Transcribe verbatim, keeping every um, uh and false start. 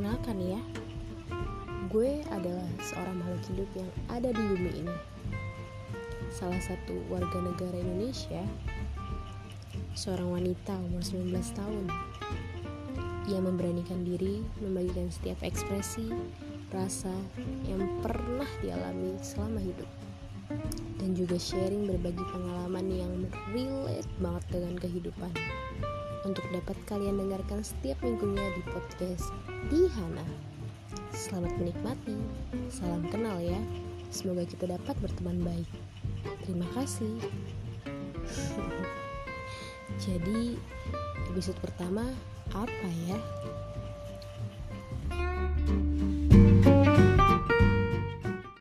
Perkenalkan ya, gue adalah seorang makhluk hidup yang ada di bumi ini. Salah satu warga negara Indonesia, seorang wanita umur sembilan belas tahun yang memberanikan diri membagikan setiap ekspresi, rasa yang pernah dialami selama hidup, dan juga sharing berbagi pengalaman yang relate banget dengan kehidupan untuk dapat kalian dengarkan setiap minggunya di podcast Dihana. Selamat menikmati, salam kenal ya. Semoga kita dapat berteman baik. Terima kasih. Jadi episode pertama apa ya?